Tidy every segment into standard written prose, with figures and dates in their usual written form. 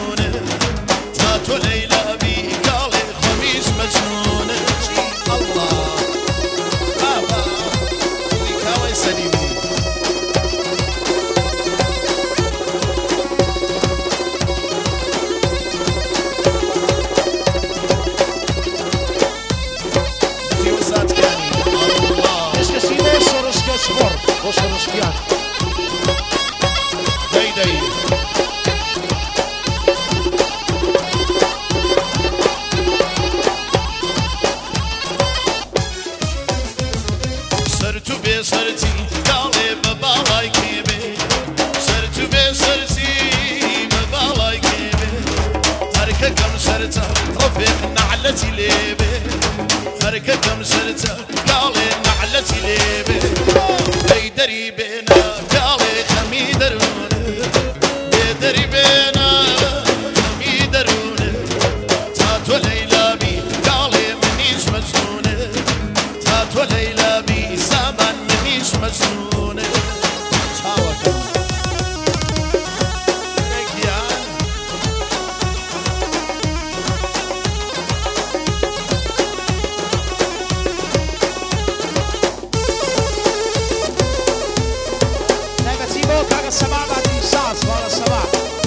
مزنونه تا تو لیلا بی قالی خمیس مزنونه الله بابا دیکاوی سلیمی خوش کنشگیان دایی دایی سر تو به سرتی داله به بالای کیبه سر تو به سرتی به بالای کیبه حرکه کم سرتا رفیق نعلتی لیبه حرکه کم سرتا داله نعلتی لیبه بیدری بینا داله خمی درونه بیدری بینا خمی درونه تا تو لیلا بی داله منیش مزنونه تا تو لیلا بی زمان منیش مزنونه چاوکم السماء بعد الإحساس ولا السماء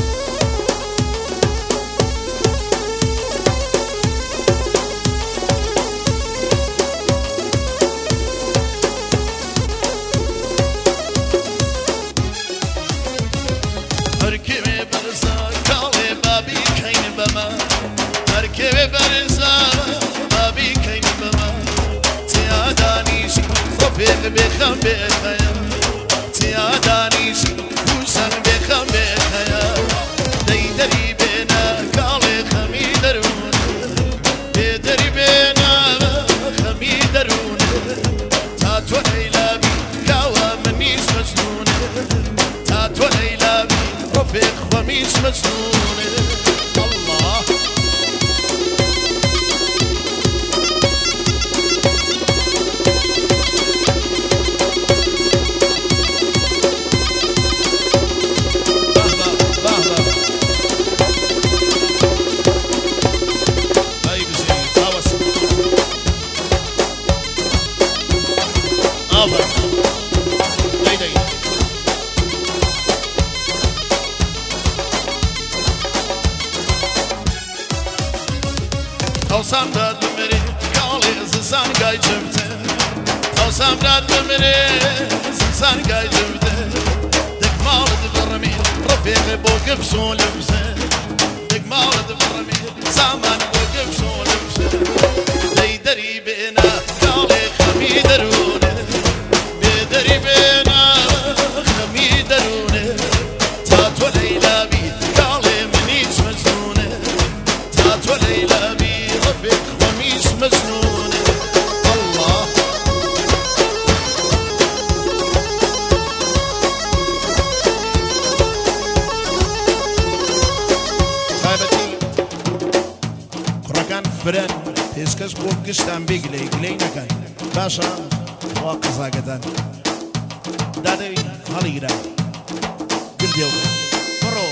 هركبي برزا قالي بابي كاين بما هركبي برزا بابي كاين بما تيادانيش رفيق بخم بخيا تيادانيش وسن بخم بخيا ديدري بينا قالي خمي درون بيدري بينا خمي درون تاتو ليلى بي قاوى منيش مجنونه تاتو ليلى بي رفيق خميس مجنونه الله توسم رد بمیری کالی زن گای جبته توسم رد بمیری زن گای جبته دکمال دبرمی رفیق بوقف سون لبسه دکمال دبرمی زمان بوقف سون لبسه دیدری بینا کالی خمی درونه بیدری بینا خمی درونه تا تو لیلا بی کالی منیش مجنونه تا تو لیلا بی رفيق خميس مزنونه الله طيبتي كركان فرن بيسكس بوكستان بيجلي جلينكاي باشا واقصا قدان دادي هاليرا قلديو برو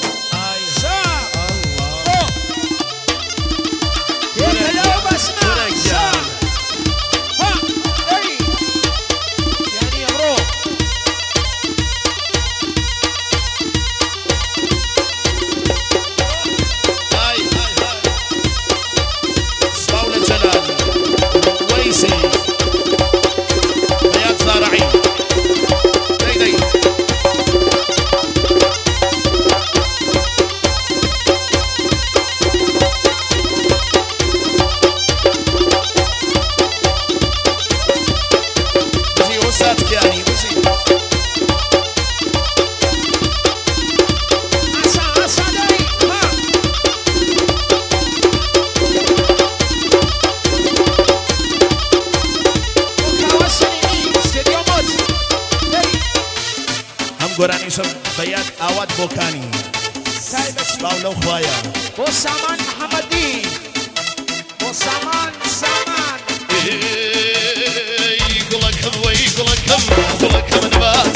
گرانی شب بیاد آواد بوکانی باولو خوایا و سامان محمدی و سامان گلکم وی گلکم نبا